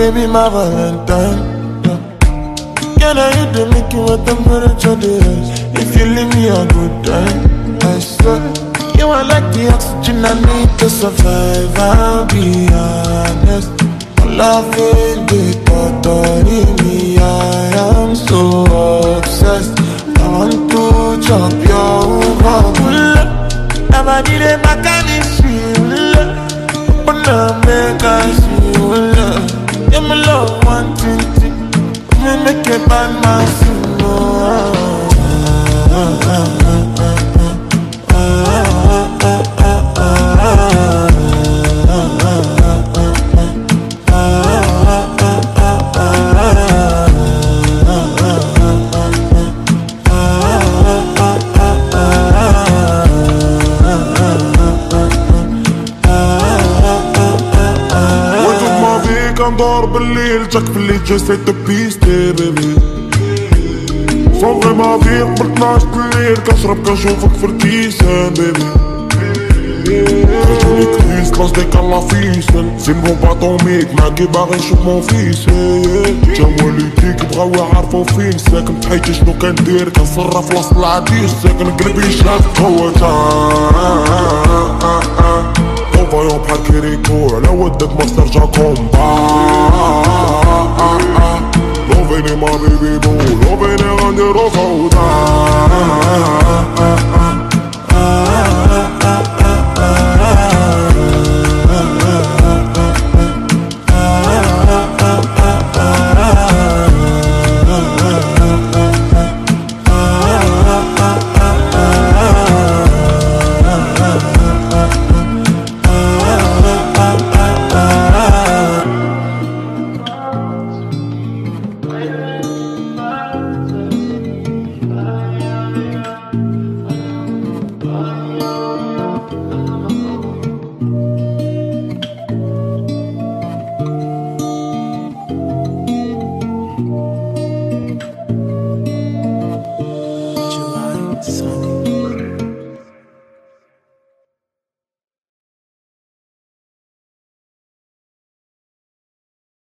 be my Valentine. Can I hit the make you what temperature there is? If you leave me a good time, I swear. You are like the oxygen I need to survive, I'll be honest. Loving the thought of me, I am so obsessed. I want to chop your heart. Never did a mechanism. But now make I see you love. Yeah, my love one thing. Me make a bad man sing. ندور بالليل جاك في الليل جسيت بيستي بيبي صغري ما فيك قبل 12 الليل كنشرب كنشوفك في الكيسان بيبي خرجوني كريس لاش ديك الله فيسن زينو باطوميك معاكي باغي نشوف مون فيس تا والديك بغاو يعرفو فين ساكن بحياتي شنو كندير كنصرف وسط العديس ساكن قلبي شاف هو تا فايون بحال كيريكو على ودك ما ترجع كومبا لوفيني ما بيبي بو لوفيني غنديرو فوضى